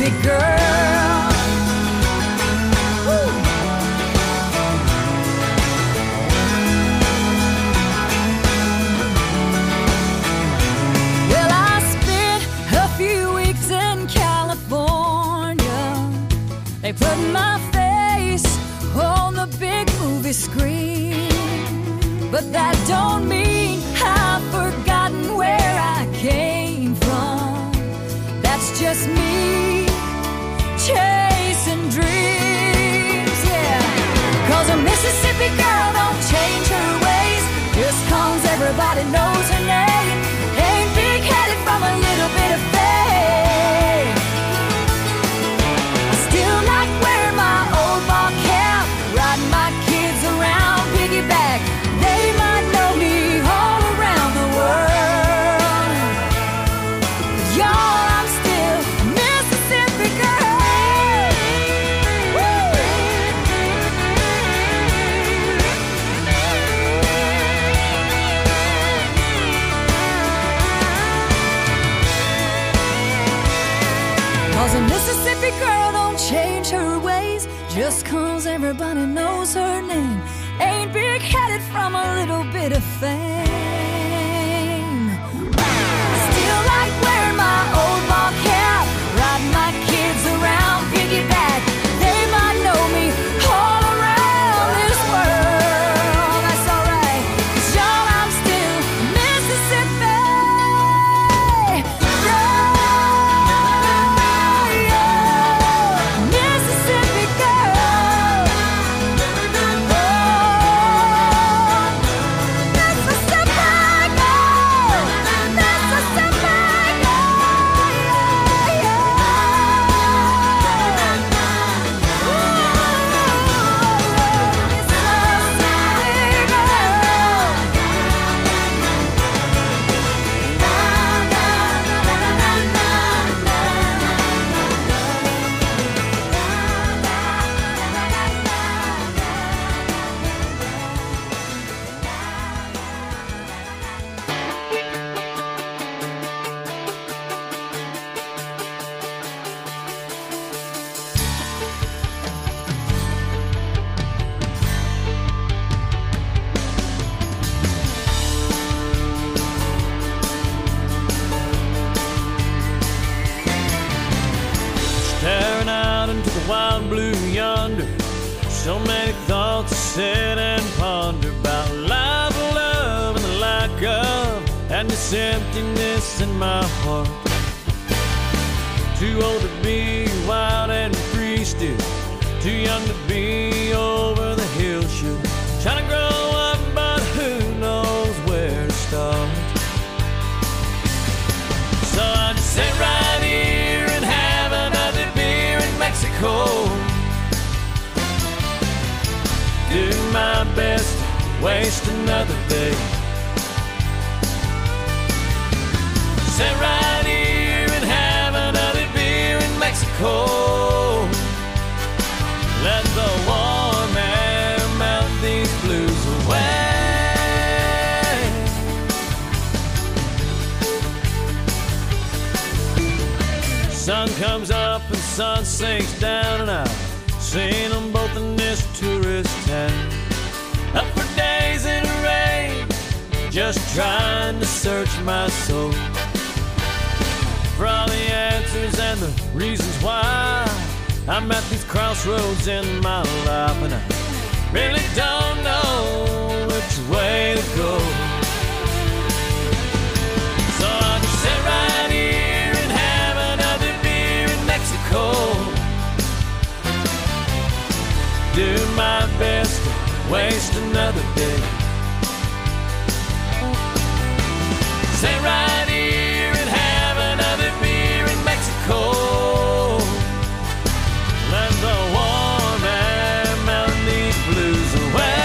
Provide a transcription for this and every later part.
Mississippi girl. Woo. Well, I spent a few weeks in California. They put my face on the big movie screen, but that don't mean I've forgotten where I came from. That's just me chasing dreams, yeah. 'Cause a Mississippi girl don't change her ways just 'cause everybody knows her name. Ain't big-headed from a little bit of fame. I still like wearing my old ball cap, riding my kids around piggyback. They might know me all around the world, but y'all, I'm still a Mississippi girl. Woo! 'Cause a Mississippi girl don't change her ways just 'cause everybody knows her name. Ain't big-headed from a little bit of fame. Still like wearing my old ball cap, riding my kids around piggyback. They might know me all around this world. That's alright, 'cause y'all, I'm still Mississippi girl. Mississippi girl. Staring out into the wild blue yonder, so many thoughts to sit and ponder about life, love, and the lack of, and this emptiness in my heart. Too old to be wild and free still, too young to be over the hill should. Trying to grow up, but who knows where to start. So I just sit right here and have another beer in Mexico. Do my best to waste another day. Sit right here and have another beer in Mexico. Let the warm air melt these blues away. Sun comes up and sun sinks down, and I've seen them both in this tourist town. Up for days in the rain, just trying to search my soul for all the answers and the reasons why I'm at these crossroads in my life, and I really don't know which way to go. So I'll just sit right here and have another beer in Mexico. Do my best to waste another day. Sit right here and have another beer in Mexico. Let the warm air melt these blues away.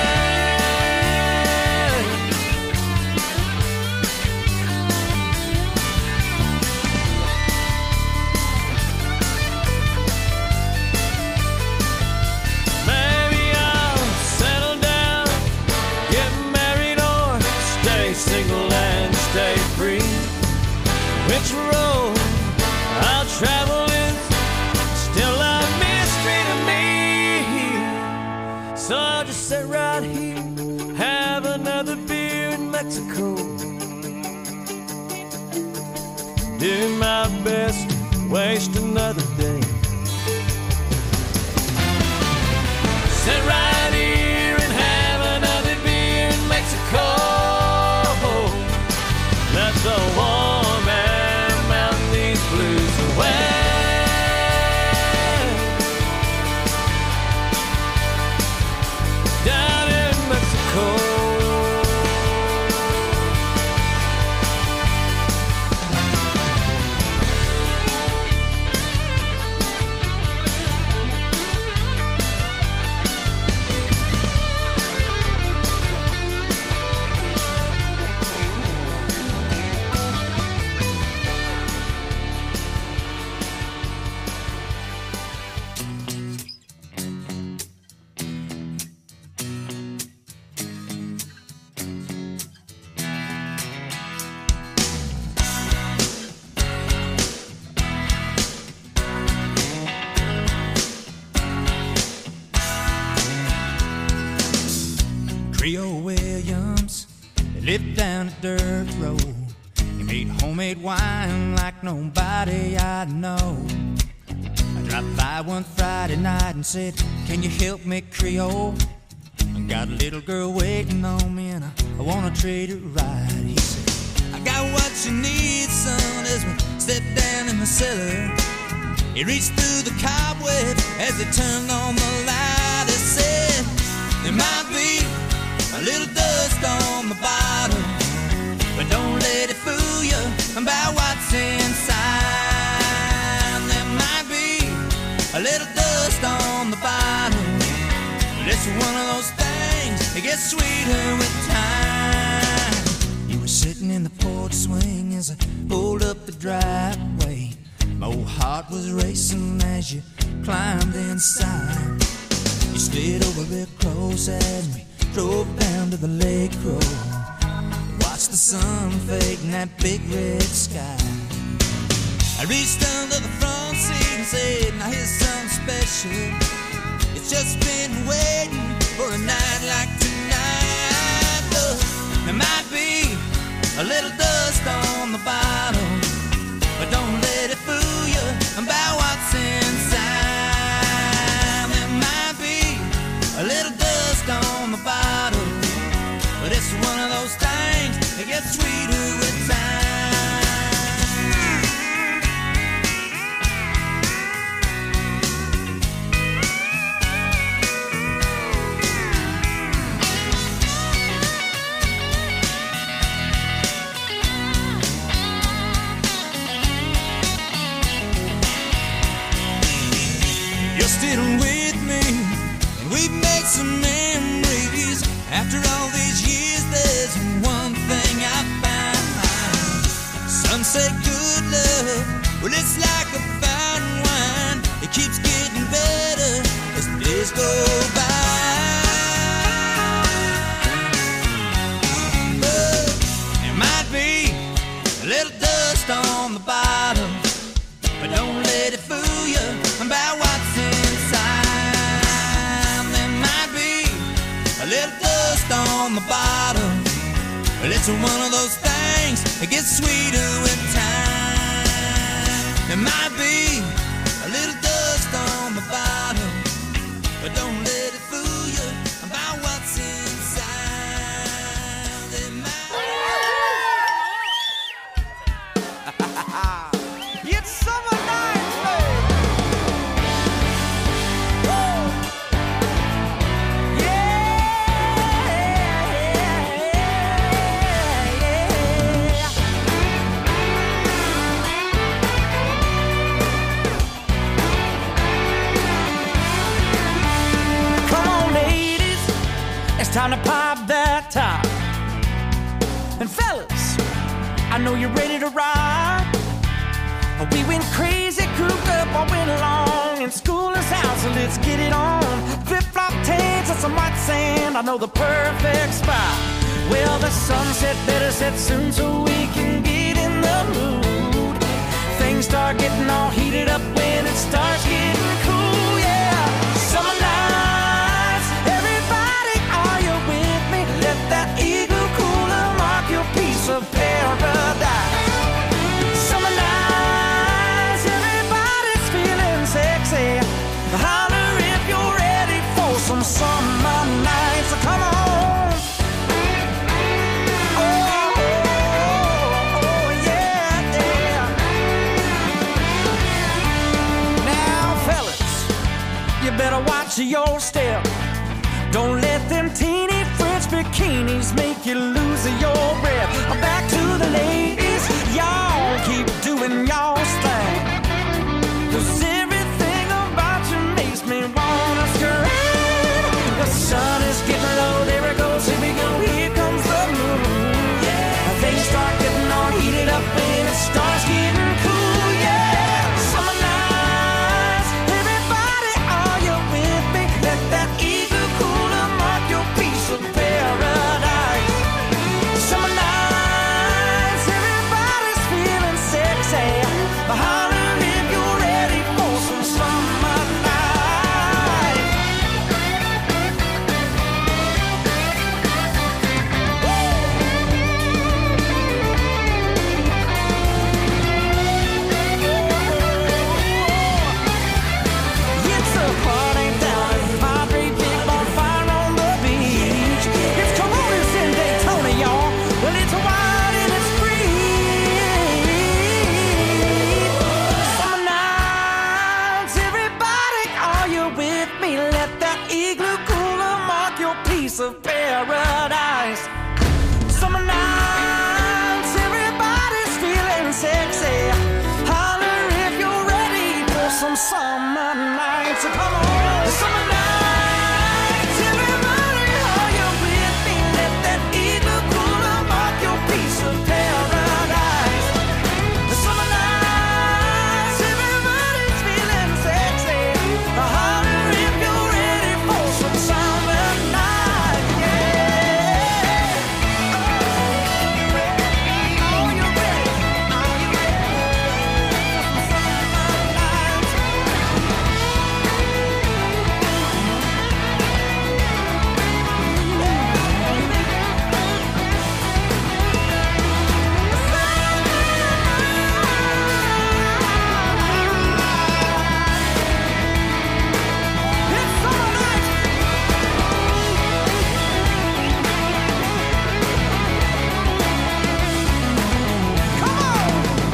Maybe I'll settle down, get married, or stay single and stay free. Which road I'll travel is Mexico. Do my best to waste another day. Sit right here and have another beer in Mexico. That's the warm air melting these blues away. Down in Mexico. Creole Williams lived down a dirt road. He made homemade wine like nobody I know. I dropped by one Friday night and said, can you help me, Creole? I got a little girl waiting on me and I wanna treat her right. He said, I got what you need, son, as we stepped down in the cellar. He reached through the cobweb as he turned on the light. He said, there might be a little dust on the bottom, but don't let it fool you about what's inside. There might be a little dust on the bottom, but it's one of those things that gets sweeter with time. You were sitting in the porch swing as I pulled up the driveway. My old heart was racing as you climbed inside. You slid over real close as we drove down to the lake road. Watched the sun fade in that big red sky. I reached under the front seat and said, now here's something special. It's just been waiting for a night like tonight. Look, there might be a little dust on the bottom, but don't let it fool you about what's inside. There might be a little dust on the bottom, but it's one of those things that gets sweeter with time. You're still with me, and we've made some memories. After all these years, there's one thing I found. Some say good love, well, it's like a fine wine. It keeps getting better as the days go by. But there might be a little dust on the bottom, but don't let it fool you about what's inside. There might be a little dust on the bottom, but it's one of those things that gets sweeter with time. There might be a little dust on the bottom, but don't let it fool you about what's inside. There might It's summer night, baby. Time to pop that top. And fellas, I know you're ready to ride. We went crazy, cooped up all winter long, and school is out, so let's get it on. Flip-flop tanks and some white sand, I know the perfect spot. Well, the sunset better set soon so we can get in the mood. Things start getting all heated up when it starts getting cool, yeah. Summer nights, everybody, are you with me? Let that eagle cooler mark paradise. Summer nights, everybody's feeling sexy. Holler if you're ready for some summer nights. Come on. Better watch your step. Don't let them teeny French bikinis make you lose your breath. Back to the ladies, y'all keep doing y'all's thing. 'Cause everything about you makes me wanna scream. The sun is getting low, there it goes, here we go, here comes the moon. Yeah, things start getting all heated up and it starts getting cool. Yeah, summer nights, everybody, are you with me? Let that eagle cooler mark your piece of paradise. Summer nights, everybody's feeling sexy. Holler if you're ready for some summer night. It's a party down at Padre, big bonfire on the beach. It's Coronas in Daytona, y'all. Well, it's wild and it's free. Summer nights, everybody, are you with me? Let that igloo cooler mark your piece of paradise. Summer nights, everybody's feeling sexy. Holler if you're ready for some summer nights. Come on, summer nights, everybody, are you with me? Let that igloo cooler mark your piece of paradise. Summer nights, everybody's feeling sexy. Holler if you're ready for some summer nights. Yeah. Are you ready? Are you ready for some summer nights? It's summer nights. Come on.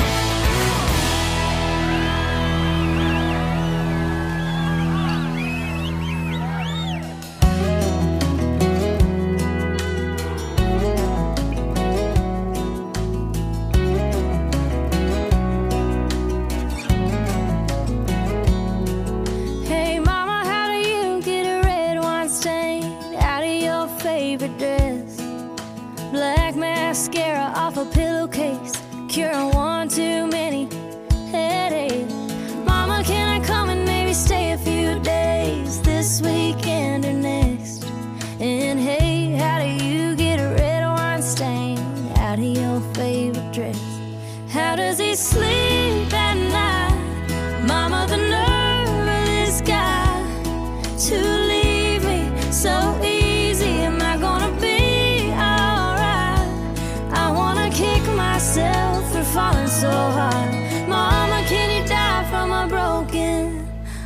Hey mama, how do you get a red wine stain out of your favorite dress? Black mascara off a pillowcase, curing one too many headaches. Mama, can I come and maybe stay a few days this weekend or next? And hey, how do you get a red wine stain out of your favorite dress? How does he sleep at night? Mama, the nerve of this guy to leave me so easy. Am I gonna be alright? I wanna kick myself for falling so hard. Mama, can you die from a broken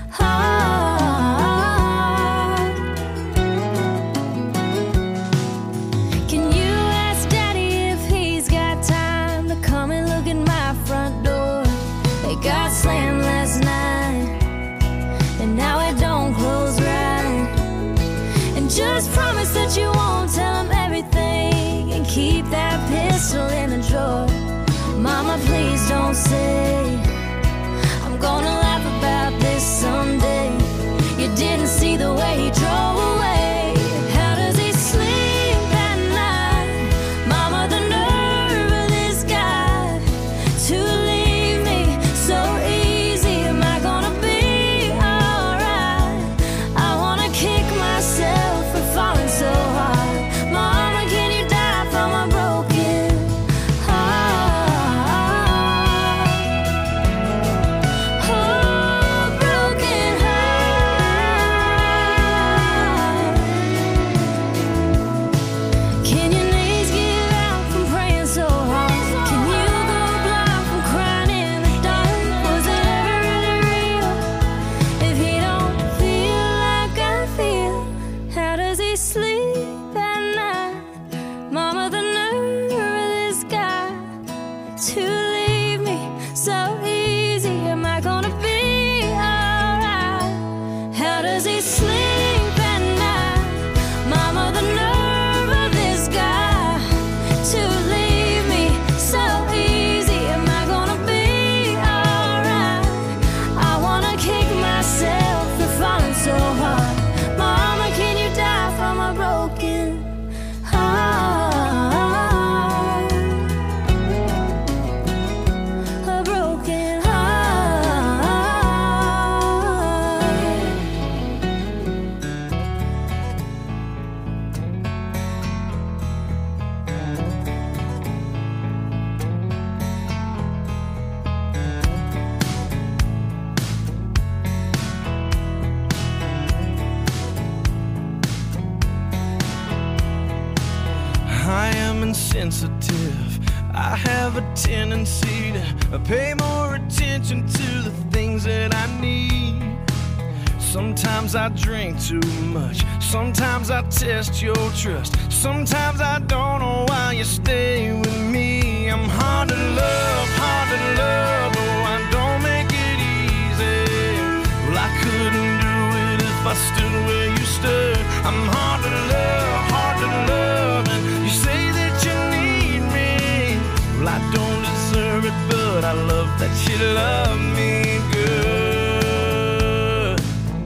heart? Can you ask Daddy if he's got time to come and look at my front door? It got slammed last night, and now it don't close right. And just promise that you won't tell him everything, and keep that pistol in the drawer. Mama, please don't say I'm gonna laugh about this someday. You didn't see the way he drove away. How does he sleep at night? Mama, the nerve of this guy to leave me so easy. Am I gonna be alright? I wanna kick myself for falling so hard. Mama, can you die from a broken heart? to leave me so easy? Am I gonna be alright? How does he sleep at night? Mama, the nerve of this guy to leave me so easy. Am I gonna be alright? I wanna kick myself for falling so hard. Mama, can you die from a broken heart? A broken heart. I am insensitive. I have a tendency to pay more attention to the things that I need. Sometimes I drink too much. Sometimes I test your trust. Sometimes I don't know why you stay with me. I'm hard to love, oh, I don't make it easy. Well, I couldn't do it if I stood where you stood. I'm hard to love, and you say that you need me. Well, I don't deserve it, but I love that you love me good.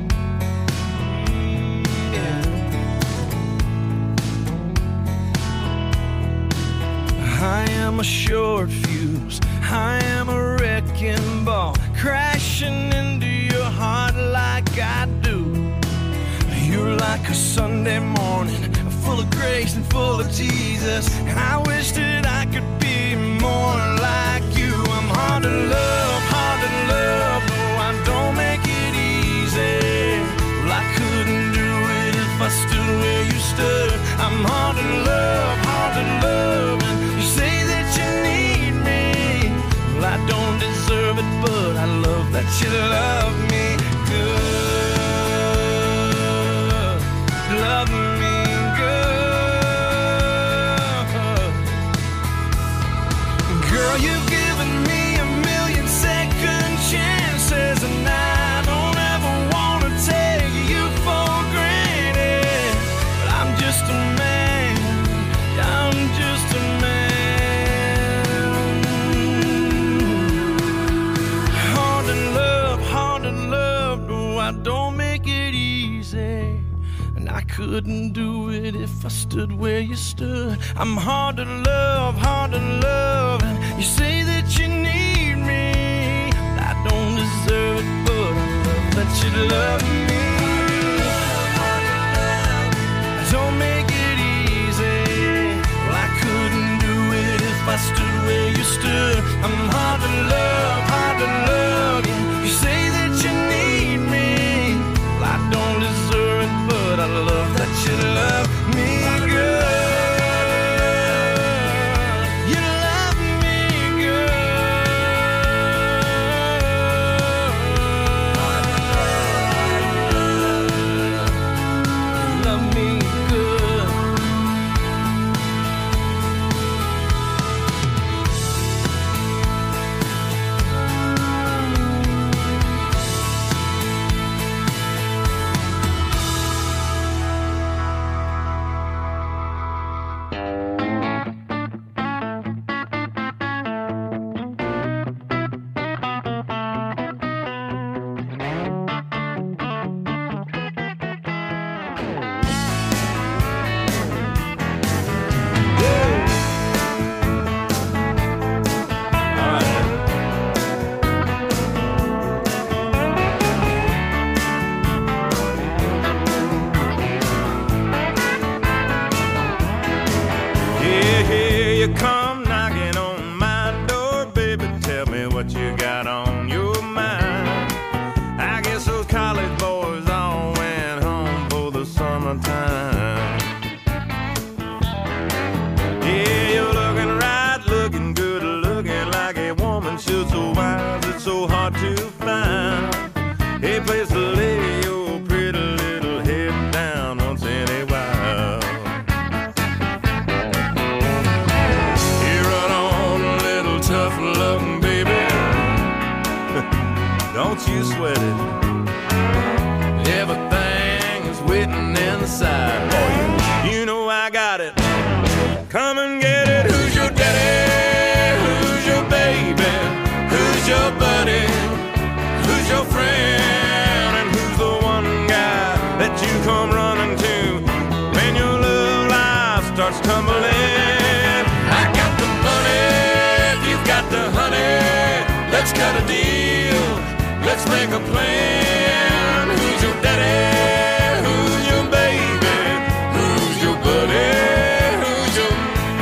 Yeah. I am a short fuse. I am a wrecking ball, crashing into your heart like I do. You're like a Sunday morning, full of grace and full of Jesus. I wish that I could be more like you. I'm hard to love, oh, I don't make it easy. Well, I couldn't do it if I stood where you stood. I'm hard to love, and you say that you need me. Well, I don't deserve it, but I love that you love me good. Love me good. Girl, you've given me a million second chances, and I don't ever want to take you for granted. But I'm just a man, I'm just a man. Hard to love, oh, I don't make it easy. I couldn't do it if I stood where you stood. I'm hard to love, and you say that you need me. I don't deserve it, but I love that you love me. I don't make it easy. Well, I couldn't do it if I stood where you stood. I'm hard to love, you say that you need me. Well, I don't deserve it, but I love that you love me good. You love me good. You love me good. tough looking, baby. Don't you sweat it. Everything is waiting inside for you. You know I got it. Come and get it. Who's your daddy? Who's your baby? Who's your buddy? Who's your friend? And who's the one guy that you come running to when your love life starts tumbling? I got the money, if you've got the honey. Let's cut a deal, let's make a plan. Who's your daddy? Who's your baby? Who's your buddy? Who's your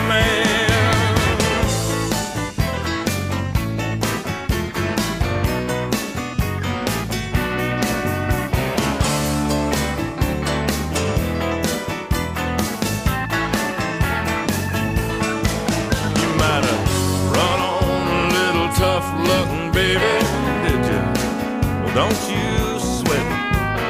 tough-looking, baby, did you? Well, don't you sweat it.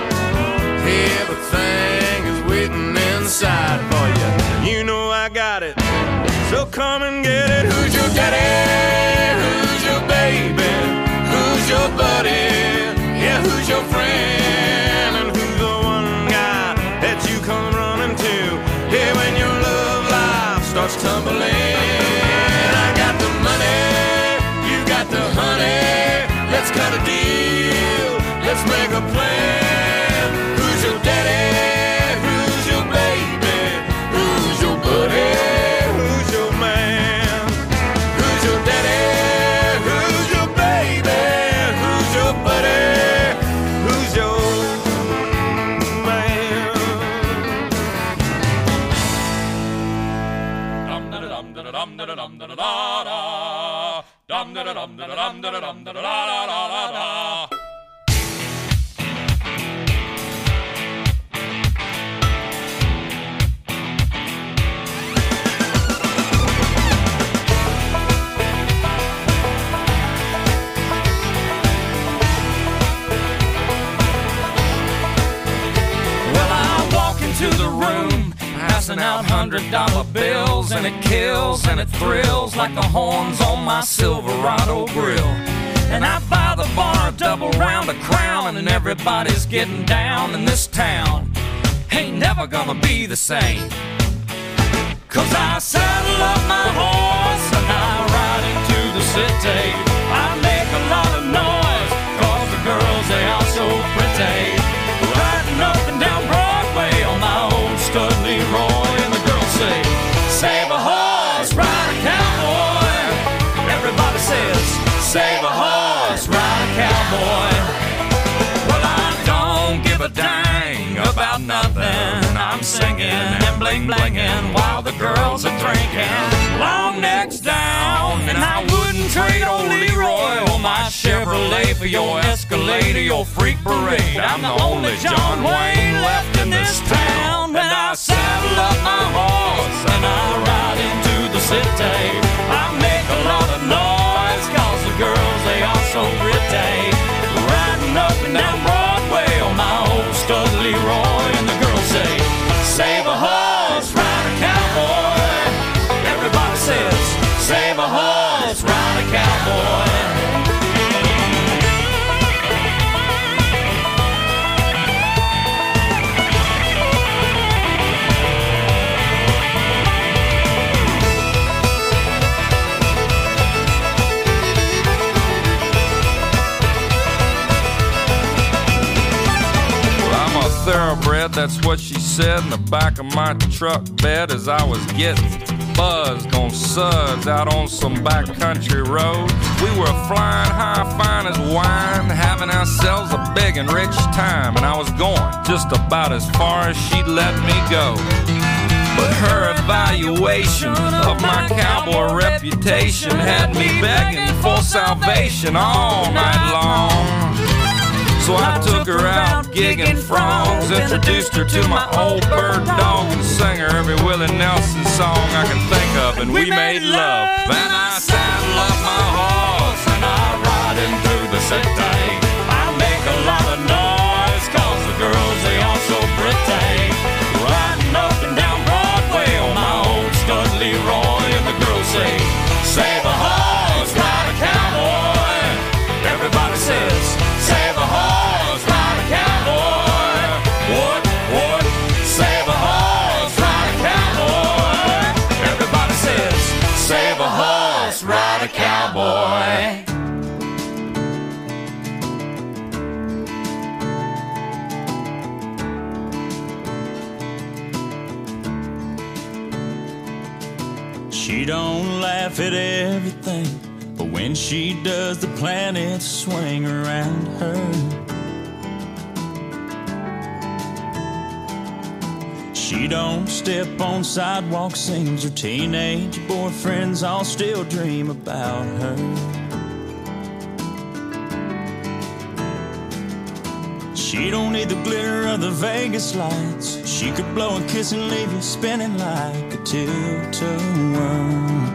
Everything is waiting inside for you. You know I got it, so come and get it. Who's your daddy? Who's your baby? Who's your buddy? Yeah, who's your friend? And who's the one guy that you come running to? Yeah, when your love life starts tumbling. I got the money, the honey, let's cut a deal, let's make a plan. Who's your daddy? Who's your baby? Who's your buddy? Who's your man? Who's your daddy? Who's your baby? Who's your buddy? Who's your man? Dum da dum da dum da dum da da. Dum da dum da dum da dum da da da da da. Well, I walk into the room, passing out $100 bills, and it kills and it thrills like the horns on my Silverado grill. And I buy the bar a double round of Crown, and everybody's getting down in this town. Ain't never gonna be the same, 'cause I saddle up my horse and I ride into the city. I make a lot of noise, 'cause the girls, they are so pretty. Riding up and down Broadway on my old stud Leroy, and the girls say, save a horse, ride a cowboy. Everybody says, save a horse, ride a cowboy. Well, I don't give a dang about nothing. I'm singing and bling-blinging while the girls are drinking. Long necks down, and I wouldn't trade old Leroy or my Chevrolet for your Escalade or your Freak Parade. I'm the only John Wayne left in this town. And I saddle up my horse and I ride into the city. I make a lot of noise, 'cause the girls, they are so pretty. Riding up and down Broadway on my old stud Leroy, and the girls say, save a horse, ride a cowboy. Everybody says, save a horse, ride a cowboy. Thoroughbred, that's what she said in the back of my truck bed as I was getting buzzed on suds out on some backcountry road. We were flying high, fine as wine, having ourselves a big and rich time, and I was going just about as far as she'd let me go. But her evaluation of my cowboy reputation had me begging for salvation all night long. So I took her out gigging frogs, introduced her to my old bird dog, and sang her every Willie Nelson song I can think of, and we made love. Then I saddle up my horse and I ride in through the city. I make a lot of noise, 'cause the girls, they are so pretty. Riding up and down Broadway on my old stud Leroy, and the girls say, save a horse, ride don't laugh at everything, but when she does, the planets swing around her. She don't step on sidewalks, seems her teenage boyfriends all still dream about her. She don't need the glitter of the Vegas lights. She could blow a kiss and leave you spinning like a tilt-a-whirl.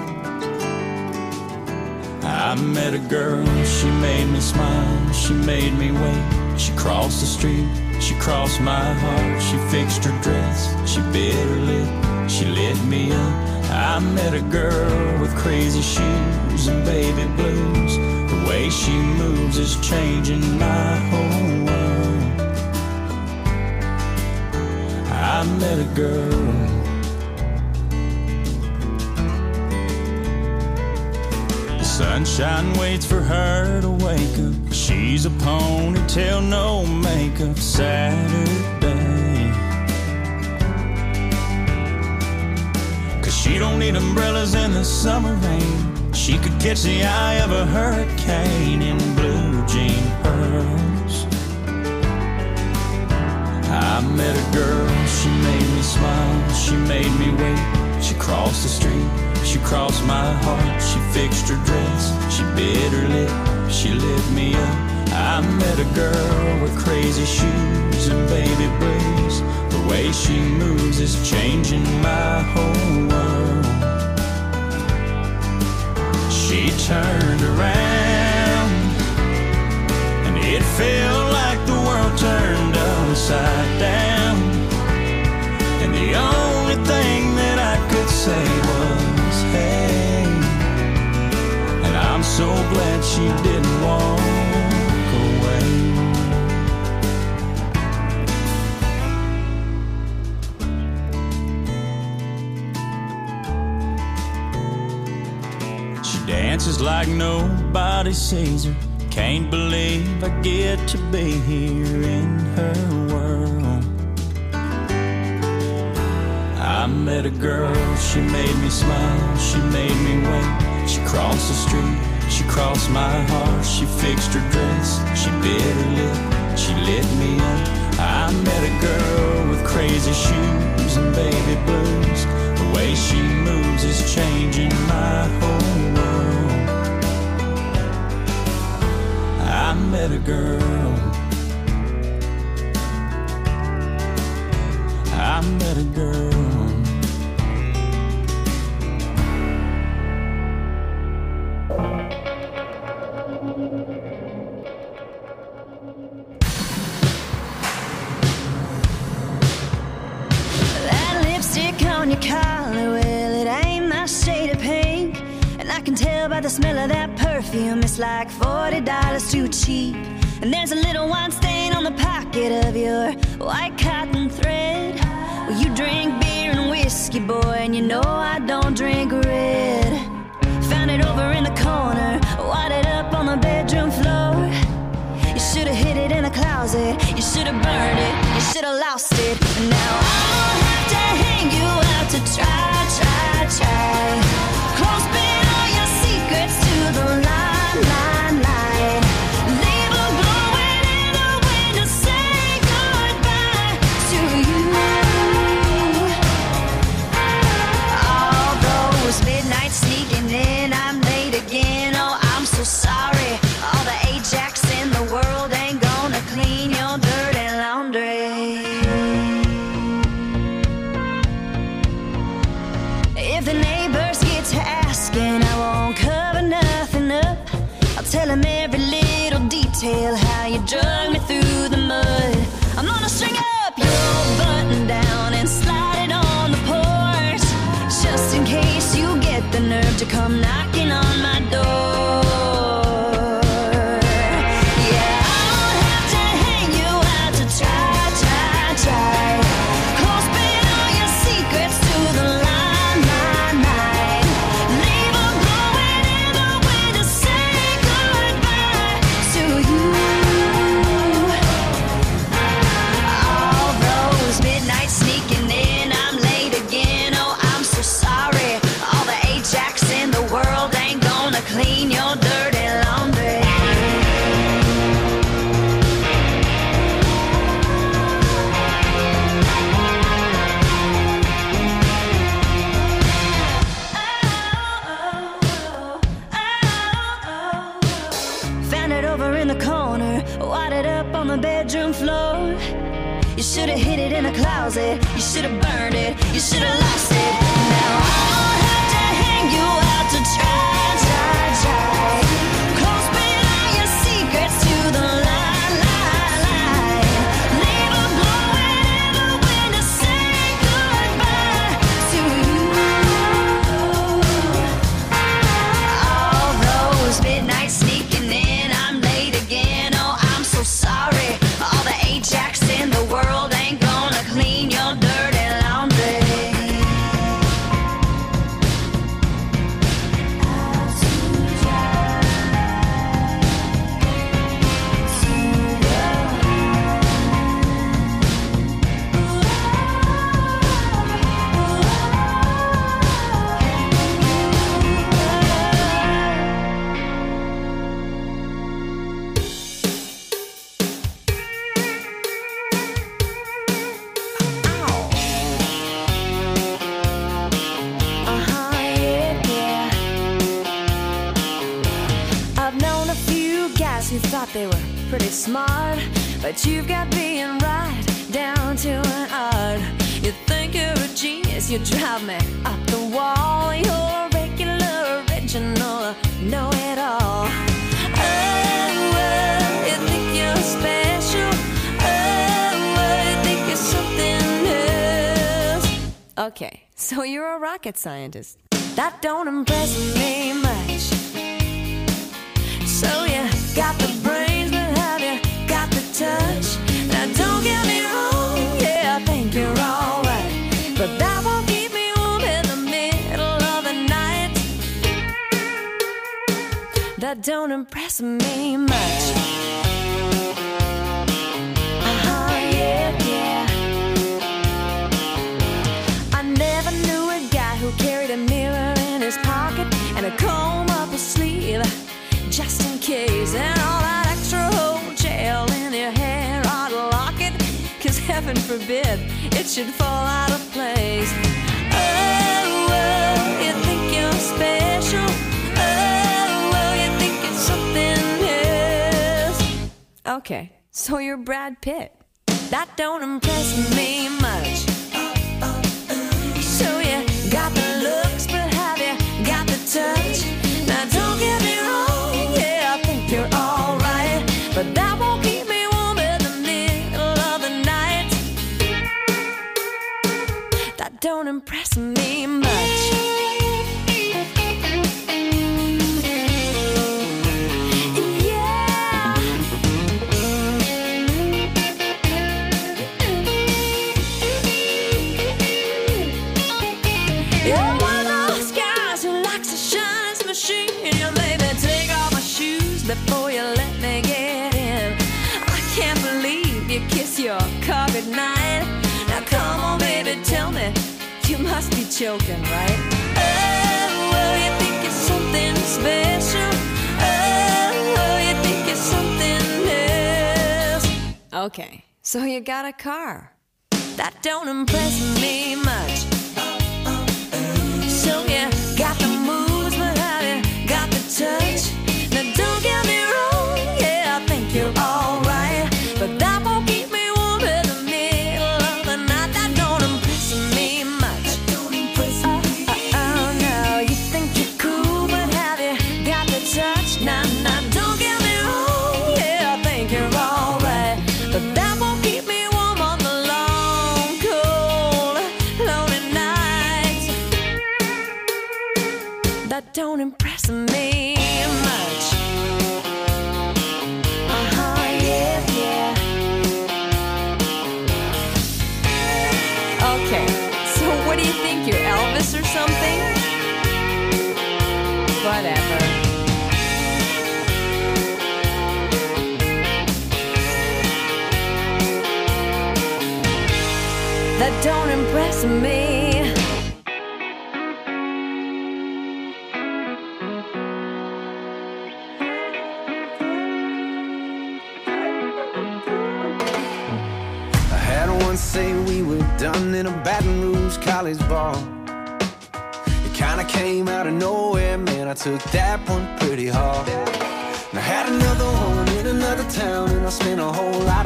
I met a girl, she made me smile, she made me wait. She crossed the street, she crossed my heart. She fixed her dress, she bit her lip, she lit me up. I met a girl with crazy shoes and baby blues. The way she moves is changing my whole world. I met a girl. The sunshine waits for her to wake up. She's a ponytail, no makeup Saturday. 'Cause she don't need umbrellas in the summer rain. She could catch the eye of a hurricane in blue jean pearls. I met a girl, she made me smile, she made me wait. She crossed the street, she crossed my heart. She fixed her dress, she bit her lip, she lit me up. I met a girl with crazy shoes and baby blues. The way she moves is changing my whole world. She turned around and it felt like the world turned upside down. And the only thing that I could say was, hey. And I'm so glad she didn't walk away. She dances like nobody sees her. Can't believe I get to be here in her world. I met a girl, she made me smile, she made me wait. She crossed the street, she crossed my heart. She fixed her dress, she bit her lip, she lit me up. I met a girl with crazy shoes and baby blues. The way she moves is changing my whole world. I met a girl. I met a girl. That lipstick on your collar, well, it ain't my shade of pink. And I can tell by the smell of that perfume, it's like $40 too cheap. And there's a little wine stain on the pocket of your white cotton thread. Well, you drink beer and whiskey, boy, and you know I don't drink red. Found it over in the corner, wadded up on the bedroom floor. You should have hid it in a closet, you should have burned it, you should have lost it. And now I'll have to hang you out to try. Clothespin all your secrets to the line. Leave a glowing in the wind to say goodbye to you. All those midnights sneaking in, I'm late again. Oh, I'm so sorry. All the Ajax in the world ain't gonna clean your dirty laundry. If the neighbors get to asking, I won't cover nothing up. I'll tell them every little detail, how you drug me through the mud. I'm gonna string up your old button down and slide it on the porch, just in case you get the nerve to come knocking on my door. Yeah, I'll have to hang you out to try. Clothespin all your secrets to the line. Leave a glowing in the wind to say goodbye to you. All those midnights sneaking in, I'm late again. Oh, I'm so sorry. All the on the bedroom floor. You should have hid it in a closet. You should have burned it. You should have lost it. Now I don't have to hang you out to try. Close all your secrets to the light. Leave a glowing ever when to say goodbye to you. All those midnights sneaking in, I'm late again. Oh, I'm so sorry. All the Ajax in the world ain't gonna clean your dirty laundry. Who thought they were pretty smart, but you've got being right down to an art. You think you're a genius, you drive me up the wall. You're regular, original, know-it-all. Oh, you think you're special. Oh, you think you're something else. Okay, so you're a rocket scientist. That don't impress me much. So you got the brains, but have you got the touch? Now don't get me wrong, yeah, I think you're alright, but that won't keep me warm in the middle of the night. That don't impress me much. Yeah. I never knew a guy who carried a mirror in his pocket and a comb up his sleeve, just in case, and all that extra whole gel in your hair ought to lock it, 'cause heaven forbid it should fall out of place. Oh, you think you're special. Oh, you think it's something else. Okay, so you're Brad Pitt. That don't impress me much. So you got the looks, but have you got the touch? Now don't get me wrong, you're alright, but that won't keep me warm in the middle of the night. That don't impress me much. You're one of those guys who likes to shine his machine. You maybe take off my shoes before you let me get in. I can't believe you kiss your car goodnight. Now come on, baby, tell me, you must be joking, right? Oh, you think it's something special. Oh, you think it's something else. Okay, so you got a car. That don't impress me much. So you got the moves, but have you got the touch? Now don't get me wrong, yeah, I think you're alright, but that won't keep me warm in the middle of the night. That don't impress me much. Oh, no, you think you're cool, but have you got the touch? Nah, don't get me wrong, yeah, I think you're alright, but that won't keep me warm on the long, cold, lonely nights. That don't impress me much. Okay, so what do you think, you're Elvis or something? Whatever. That don't impress me. Say we were done in a Baton Rouge college bar. It kinda came out of nowhere, man, I took that one pretty hard. And I had another one in another town, and I spent a whole lot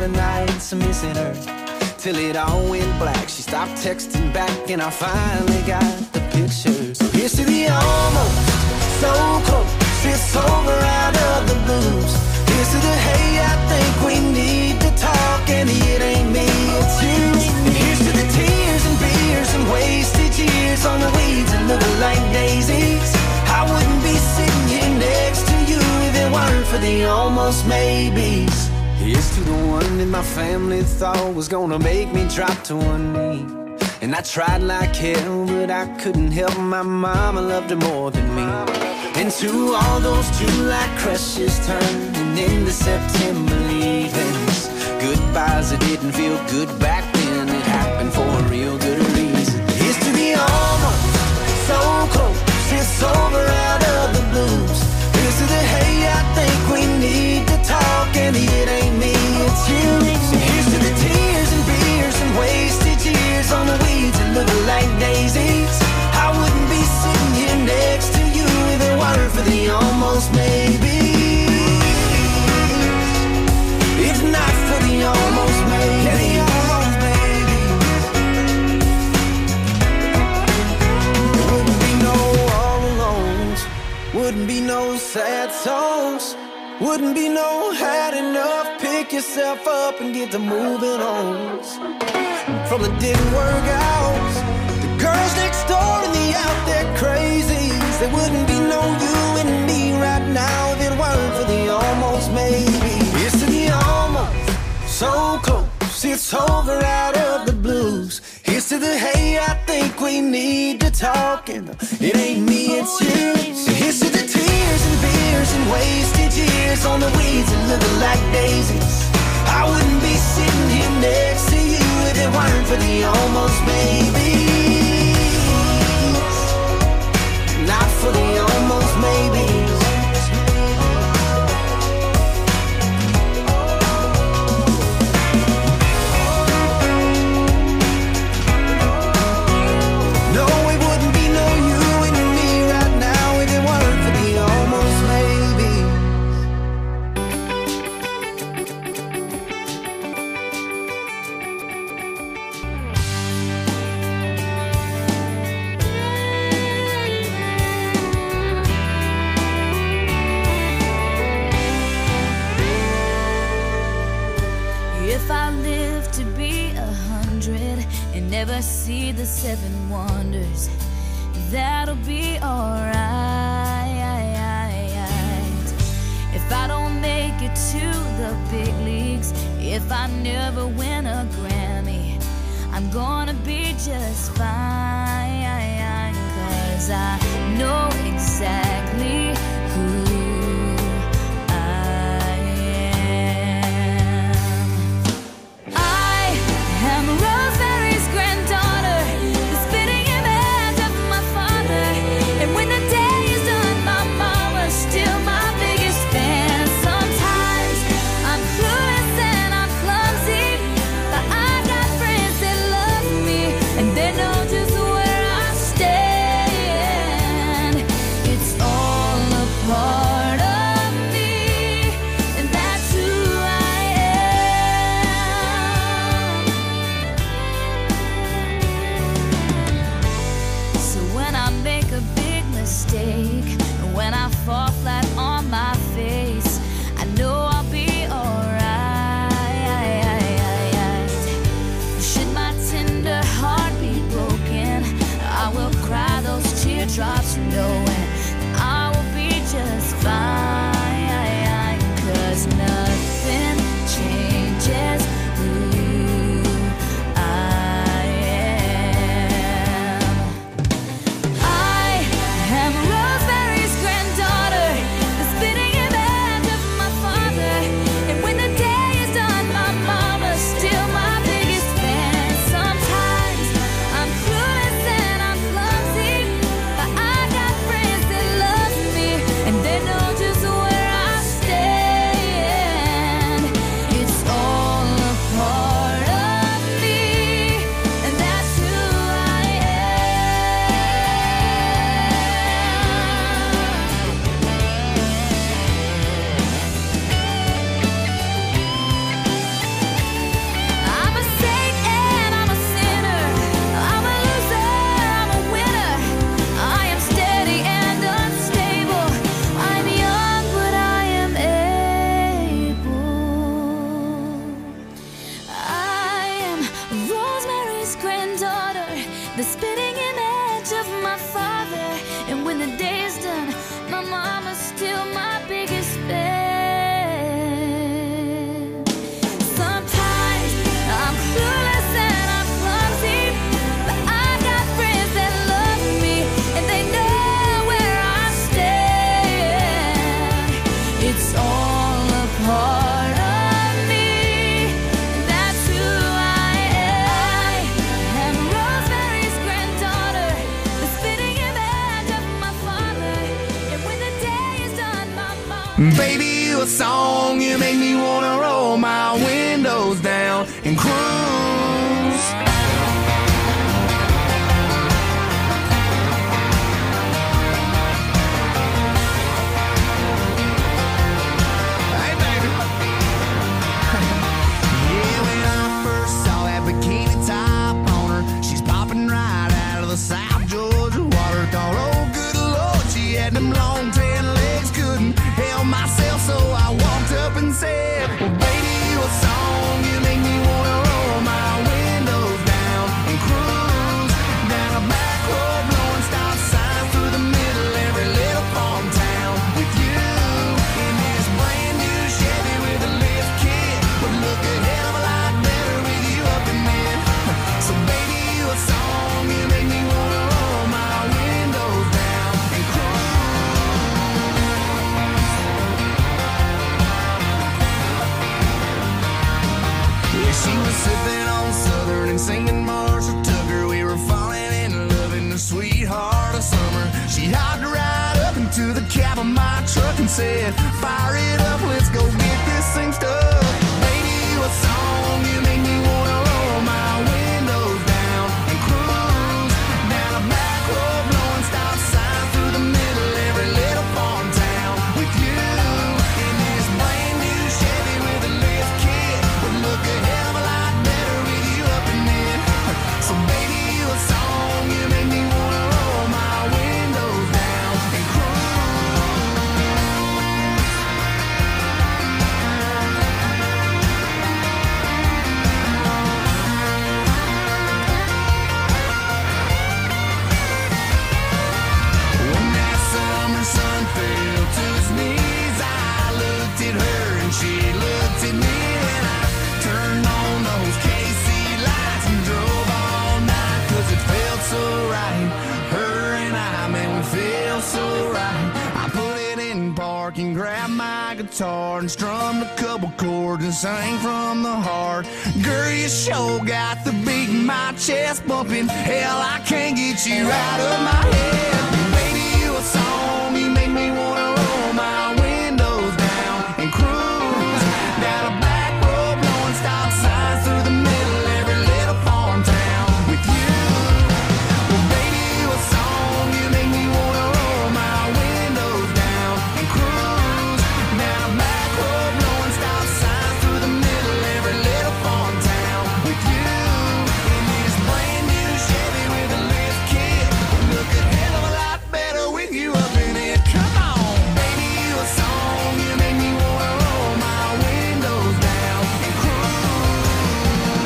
nights of missing her, till it all went black. She stopped texting back and I finally got the picture. So here's to the almost, so close, it's over out of the blues. Here's to the hey, I think we need to talk, and it ain't me, it's you. And here's to the tears and beers and wasted years on the weeds and looking like daisies. I wouldn't be sitting here next to you if it weren't for the almost maybes. Here's to the one that my family thought was gonna make me drop to one knee. And I tried like hell, but I couldn't help. My mama loved her more than me. And to all those July crushes turning into September leavings, goodbyes that didn't feel good back then, it happened for a real good reason. Here's to the almost, so close, it's over out of the blues. Here's to the hey, I think we need to talk, and it ain't me, it's you. So here's to the tears and beers and wasted years on the weeds and looking like daisies. I wouldn't be sitting here next to you if it weren't for the almost maybe. If not for the almost maybe. There wouldn't be no all alones, wouldn't be no sad songs, wouldn't be no had enough. Pick yourself up and get to moving on. From the didn't work out, the girls next door and the out there crazies. There wouldn't be no you and me right now if it weren't for the almost maybe. Here's to the almost, so close, it's over out of the blues. Here's to the hey, I think we need to talk, and it ain't me, it's you. So here's to the tears and beers and wasted years on the weeds and looking like daisies. I wouldn't be sitting here next to you if it weren't for the almost maybes. Not for the almost maybes. No, it wouldn't be no you and me right now if it weren't for the almost maybes. If I live to be 100 and never see the 7 wonders, that'll be alright. If I don't make it to the big leagues, if I never win a Grammy, I'm gonna be just fine, 'cause I know exactly who Rosemary's granddaughter, the spitting image of my father. And when the day is done, my mama's still my biggest fan. Sometimes I'm clueless and I'm clumsy, but I got friends that love me and they know just where I stand. It's all it's all a part of me. That's who I am. And Rosemary's granddaughter, the spitting image of my father. And when the day is done, my mom. Baby, you a song, you make me wanna roll my windows down and cruise. Hey, baby. Yeah, when I first saw that bikini top on her, she's popping right out of the South Georgia water. Thought, oh, good Lord, she had them long tan legs, couldn't help myself, so I walked up and said, well, baby, you a song, you make me wanna roll my windows down and cruise down a back road, blowing stop signs through the middle every little farm town with you in this brand new Chevy with a lift kit. Would look a hell of a lot better with you up in it. So baby, you a song, you make me wanna roll my windows down and cruise. Yeah, she was sipping on Southern and singing Marshall Tucker. We were falling in love in the sweetheart of summer. She hopped right up into the cab of my truck and said, fire it up, let's go get this thing stuck. Baby, you a song, you make me wanna roll my windows down and cruise down a back road, blowing stop signs through the middle every little farm town with you in this brand new Chevy with a lift kit. Would look a hell of a lot better with you up in it. So baby, you a song, you make me wanna roll my windows down and cruise. When that summer sun fell to its knees, I looked at her and she looked at me, and I turned on those KC lights and drove all night, 'cause it felt so right. Her and I, man, we feel so right. I put it in park and grabbed my guitar and strummed a couple chords and sang from the heart. Girl, you sure got the beat in my chest bumping. Hell, I can't get you out of my head. Baby, you a song, you make me wanna roll my windows down and cruise down a back road, blowing stop signs through the middle every little farm town with you. Well, baby, you a song, you make me wanna roll my windows down and cruise down a back road, blowing stop signs through the middle every little farm town with you in this brand new Chevy with a lift kit. Would look a hell of a lot better with you up in it. Come on, baby, you a song, you make me wanna roll my windows down and cruise.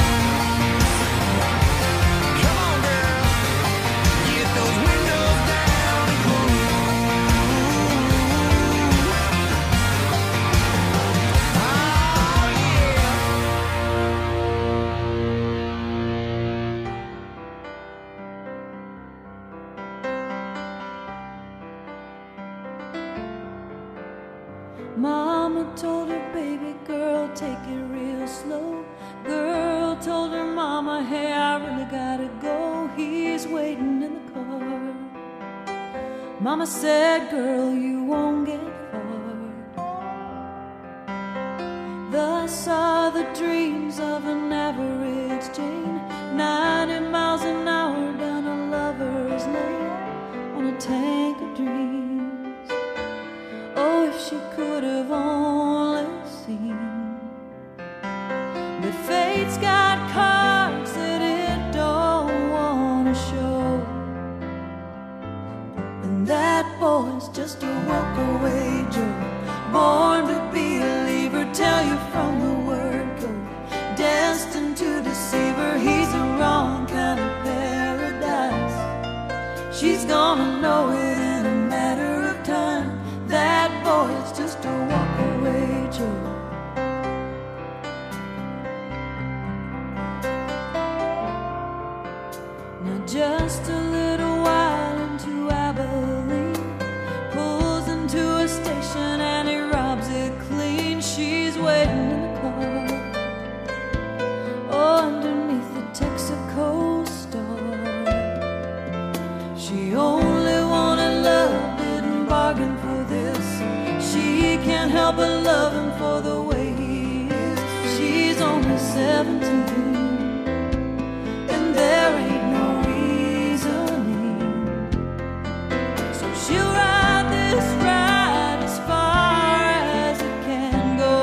Come on, girl, get those windows down and cruise. Oh, yeah. Mama told her baby girl, take it real slow. Girl told her mama, hey, I really gotta go. He's waiting in the car. Mama said, girl, you won't get far. Thus are the dreams of an average Jane, 90 miles an hour down a lover's lane on a tank of dreams. Oh, if she could have only seen that fate's got cards that it don't wanna show, and that boy's just a walk-away Joe, born to be a leaver, tell you from the word go, destined to deceive her. He's the wrong kind of paradise. She's gonna know it in a matter of time. That boy's just a walk-away Joe. Now just a little while into Abilene, pulls into a station and he robs help but love him for the way he is. She's only 17, and there ain't no reasoning. So she'll ride this ride as far as it can go,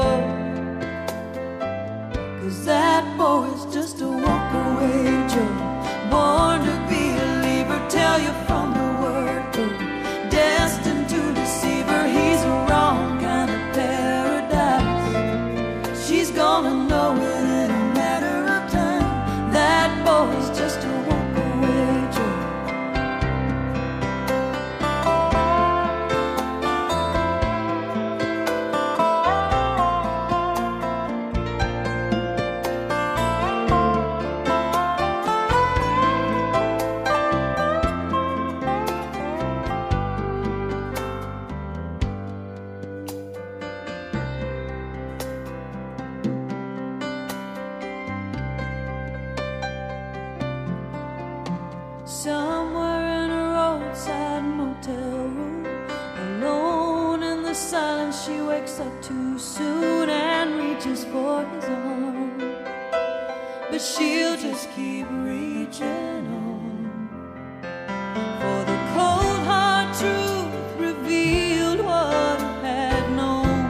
'cause that boy's just a walk-away Joe, born to be a leaver, tell you from the word go, destined to deceive her. He's a wrong kind of paradise. She's gonna know it in a matter of time. That boy's just a walk-away Joe. Somewhere in a roadside motel room, alone in the silence, she wakes up too soon and reaches for his arm. But she'll just keep reaching on, for the cold hard truth revealed what he had known.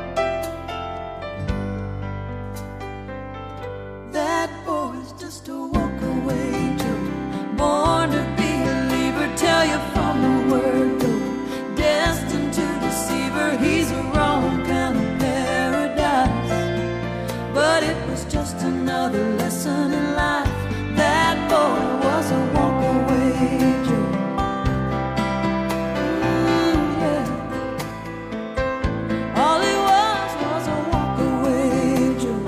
That boy's just a walk-away Joe, born to be a leaver, tell you from the word go, destined to deceive her. He's a wrong kind of paradise, but it was just another lesson in life. That boy was a walk-away Joe. Yeah. All he was a walk-away Joe.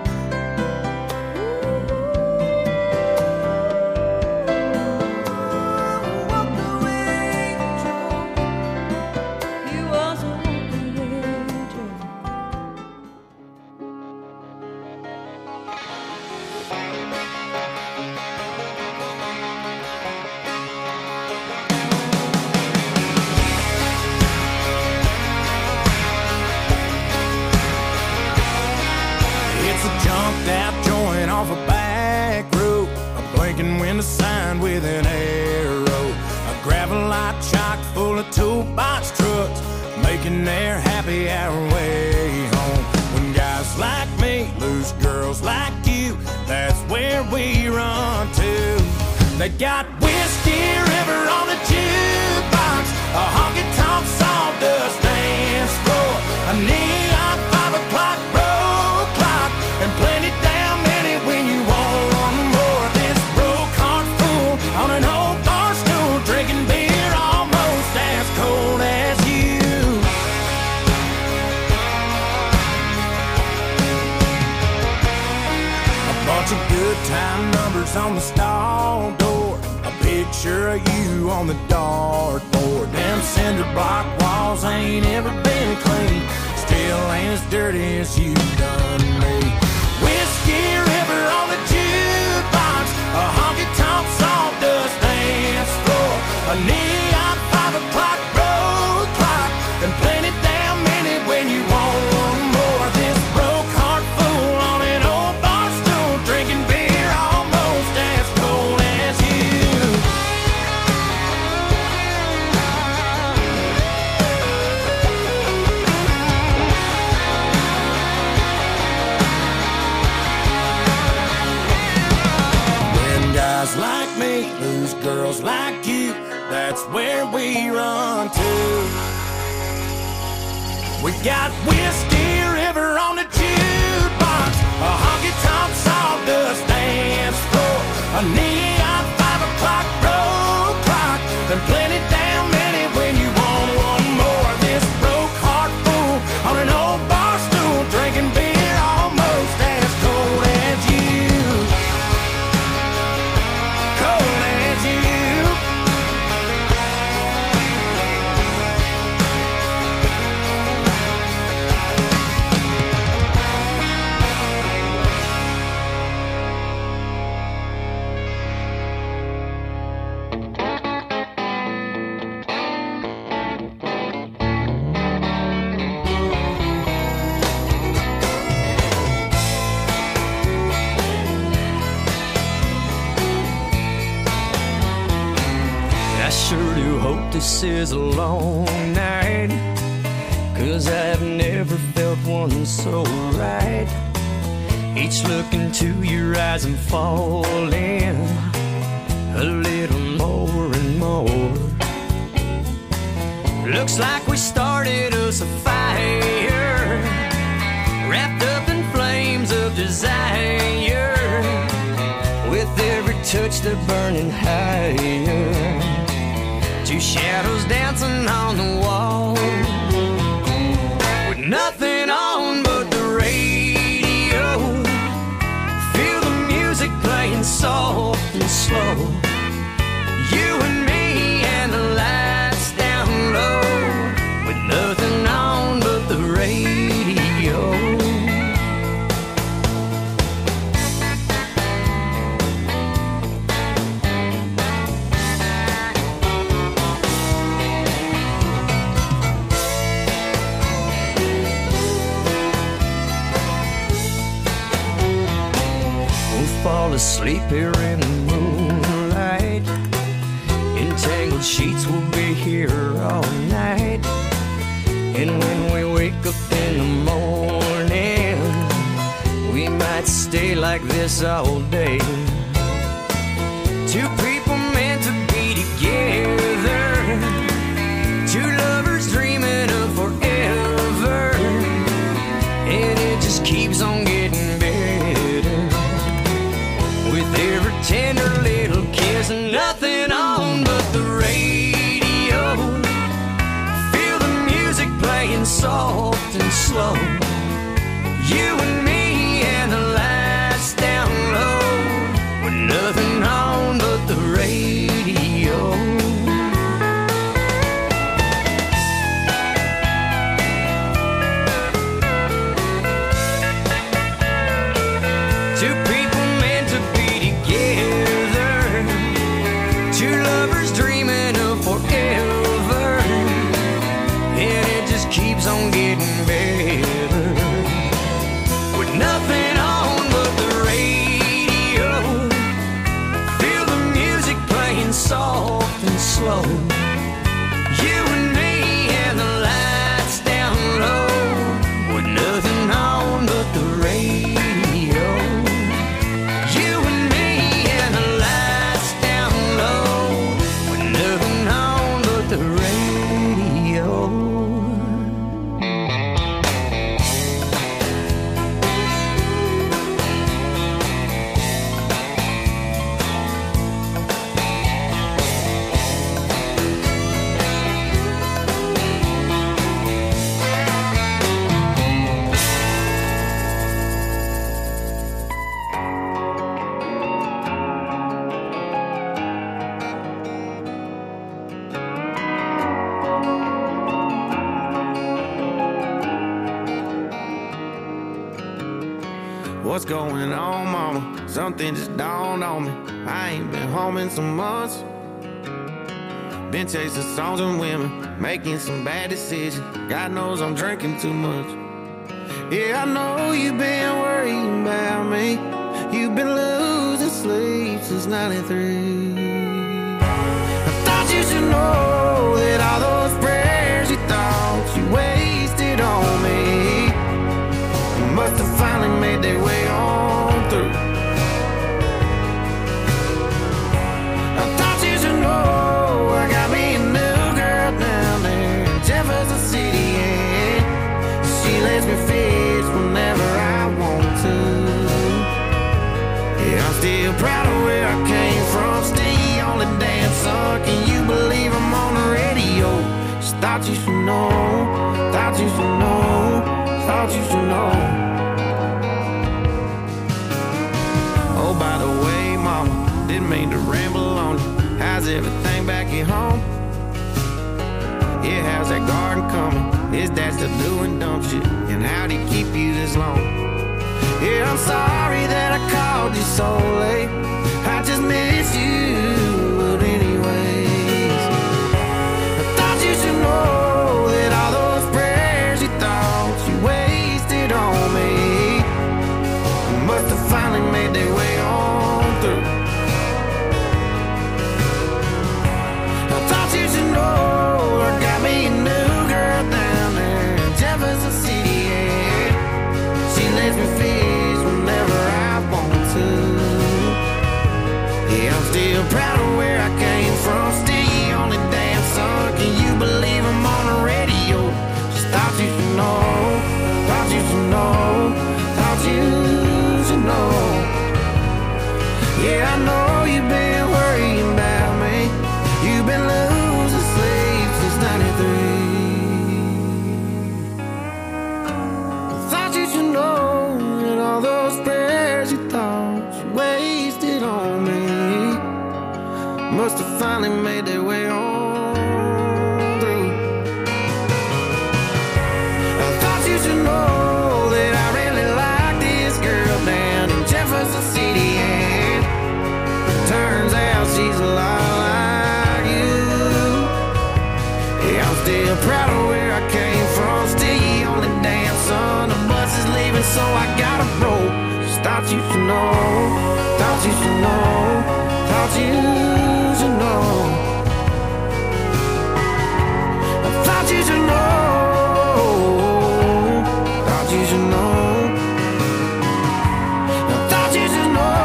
It's a jumped-out joint off a back road, a blinking window sign with an arrow, a gravel lot chock full of toolbox trucks, making their happy hour way home. When guys like me lose girls like you, that's where we run to. They got Whiskey River on the jukebox, a honky-tonk sawdust dance floor, a neon 5 o'clock road clock, and plenty damn many when you want more. This broke heart fool on an old bar stool, drinking beer almost as cold as you. A bunch of good time numbers on the stall door, a picture of you on the dartboard. Them cinder block walls ain't ever been clean, still ain't as dirty as you done me. Whiskey River on the jukebox, a honky-tonk sawdust dance floor, a neon 5 o'clock road clock, and plenty damn many when you want more. This broke heart fool on an old bar stool, drinking beer almost as cold as you. When guys like me lose girls like you, that's where we run to. We got Whiskey River on the jukebox, a honky-tonk sawdust dance floor, a neon 5 o'clock road clock, and plenty damn many when you want one more. This broke heart fool on an old bar stool, drinking beer almost as cold as you. Cold as you. this is a long night, 'cause I've never felt one so right. Each look into your eyes I'm falling a little more and more. Looks like we started us a fire, wrapped up in flames of desire. With every touch they're burning higher, two shadows dancing on the wall, with nothing on but the radio. Feel the music playing soft and slow. You and me and the lights down low, with nothing on but the radio. Fall asleep here in the moonlight. Entangled sheets will be here all night. And when we wake up in the morning, we might stay like this all day. Two people meant to be together, two lovers dreaming of forever, and it just keeps on getting better. With every tender little kiss, nothing on but the radio. Feel the music playing soft and slow. You and me and the lights down low, with nothing on but the radio. Two people meant to be together, two lovers dreaming of forever, and it just keeps on getting better. With nothing on but the radio, feel the music playing soft and slow. You and me and the lights down low, with nothing on but the radio. What's going on, mama? Something just dawned on me. I ain't been home in some months. Been chasing songs and women, making some bad decisions. God knows I'm drinking too much. Yeah, I know you've been worrying about me. You've been losing sleep since 93. I thought you should know that all those prayers you thought you wasted on me must have finally made their way on through. I thought you should know I got me a new girl down there in Jefferson City, and she lets me fish whenever I want to. Yeah, I'm still proud of where I came from. Stay on the damn sun. Can you believe I'm on the radio? Just thought you should know. Thought you should know. Thought you should know. Oh, by the way, mama, didn't mean to ramble on you. How's everything back at home? Yeah, how's that garden coming? Is Dad still doing dumb shit? And how'd he keep you this long? Yeah, I'm sorry that I called you so late. I just miss you, but anyways, I thought you should know that all those prayers you thought you wasted on me must have finally made their way on through. I thought you should know thought you should know. Yeah, I know you've been worrying about me. You've been losing sleep since '93. I thought you should know that all those prayers you thought you wasted on me must have finally made their way on through. I thought you should know that I really like this girl down in Jefferson City, and turns out she's a lot like you. Yeah, I'm still proud of where I came from. Still you only damn son. The bus is leaving, so I gotta roll. Just thought you should know. Thought you should know. Thought you should know. I thought you should know. Thought you should know. I thought you should know.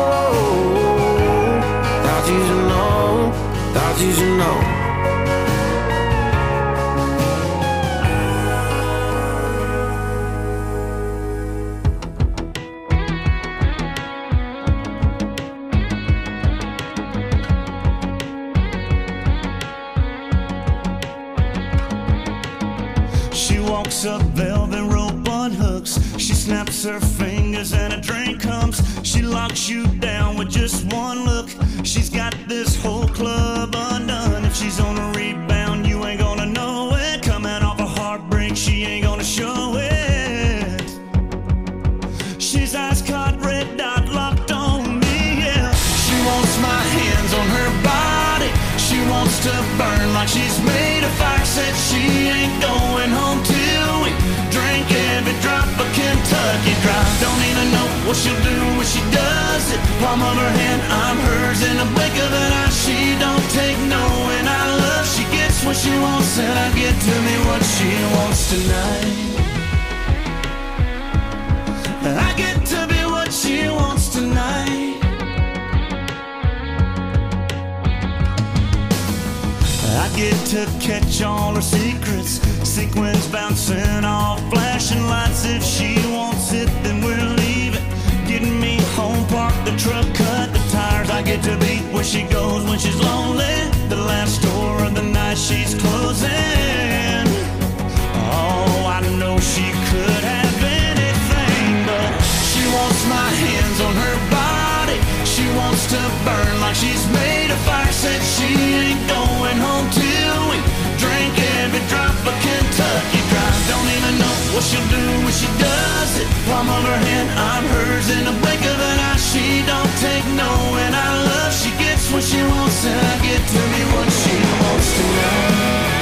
Thought you should know. Thought you should know. She walks up, velvet rope on hooks. She snaps her fingers and a drink comes. She locks you down with just one look. She's got this whole club undone. If she's on a rebound, you ain't gonna know it. Coming off a heartbreak, she ain't gonna show it. She's ice caught, red dot locked on me, yeah. She wants my hands on her body. She wants to burn like she's made of fire. Said she ain't going home till we drink every drop of Kentucky Dry. Don't even know what she'll do when she does it. Palm of her hand, I'm hers in a blink of an eye. She don't take no, and I love. She gets what she wants, and I get to me what she wants tonight. I get to be what she wants tonight. I get to catch all her secrets. Sequins bouncing off flashing lights. If she wants it, then we'll leave it. Getting me home, park the truck, cut the tires. I get to be where she goes when she's lonely. The last store of the night she's closing. Oh, I know she could have anything, but she wants my hands on her body. She wants to burn like she's made of fire. Said she ain't going home till we drink every drop of Kentucky Dry. Don't even know what she'll do when she does it. Palm of her hand, I'm hers in a blink of an eye. She don't take no, and I love. She gets what she wants, and I get to be what she wants tonight.